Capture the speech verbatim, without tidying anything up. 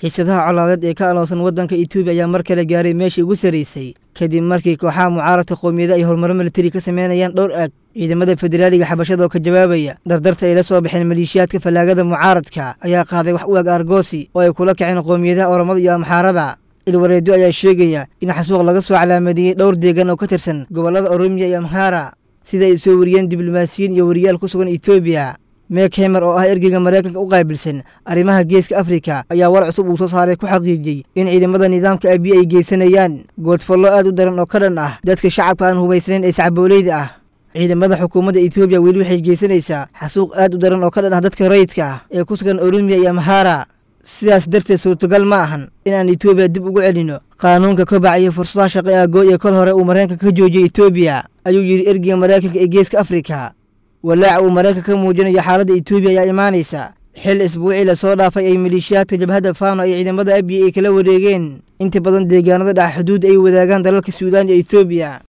xiisadaha colaadeed ee ka aloosan waddanka Itoobiya ayaa mar kale gaaray meeshii ugu sareysay kadib markii kooxaha mucaaradka qowmiyada ay horumar militari ka sameynayaan dhowr aag ciidamada federaaliga xabashada oo ka jawaabaya dardarta ay la soo baxeen maleeshiyaadka falaagada mucaaradka ayaa qaaday wax u eg argoosi oo ay kula kaceen qowmiyadaha Oromada iyo Amxaarada. ilwareedo ayaa sheegaya in xasuuq laga soo calaamadiyay dhowr deegaan oo ka tirsan gobolada Oromiya iyo Amhara sida ay soo wariyeen diblomaasiyiin iyo wariyaal ku sugan Itoobiya. Mike Hammer oo ah ergeyga Mareykanka u qaabilsan arrimaha geeska Afrika ayaa war cusub uu soo saaray ku xaqiijiyay in ciidamada nidaamka Abiy ay geysanayaan goodfallo aad u daran oo ka dhan ah dadka shacabka aan hubaysnayn ee sacbooleyda ah. ciidamada xukuumadda Itoobiya weli waxay geysanaysaa xasuuq aad u daran oo ka dhan ah dadka rayidka ah ee ku sugan Oromiya iyo Amhara. sidaas darteed suurtagal ma ahan in aan Itoobiya dib ugu celino qaanuunka ka bacay fursadaha shaqo ee gooy ee kol hore uu Mareykanka ka joojiyay Itoobiya, ayuu yiri ergeyga Mareykanka ee geeska Afrika. walaaca uu Mareykanka ka muujinayo xaaladda Itoobiya ayaa imaanaysa xil isbuucii la soo dhaafay ay maleeshiyaadka jabhadda Fano ay ciidamada Abiy ay kala wareegeen inta badan deegaanada dhax xuduud ay wadaagaan dalalka Suudaan iyo Itoobiya.